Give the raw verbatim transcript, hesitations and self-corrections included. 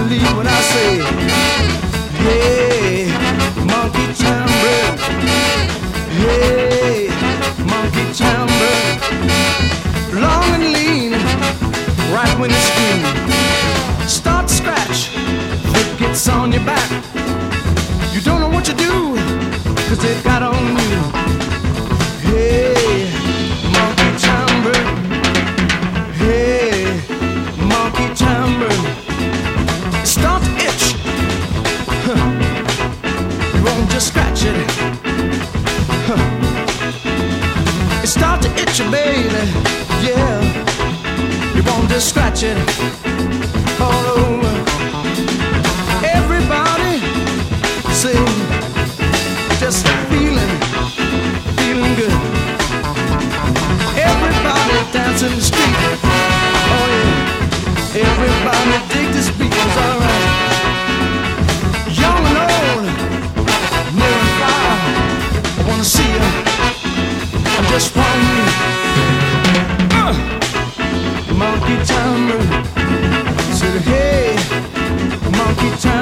believe when I say, hey, monkey chamber, hey, monkey chamber, long and lean, right when you scream, start to scratch, it gets on your back, you don't know what to do, cause they've got on you, hey, monkey chamber, hey, monkey chamber, start to itch, huh. You won't just scratch it, huh. It start to itch you, baby, yeah, you won't just scratch it all over. Everybody sing, just feeling, feeling good. Everybody dance in the street, oh yeah. Everybody dig this beat, it's alright. Young and old, near and far, I wanna see you, I just want you. Uh, monkey chamber, said hey, monkey chamber.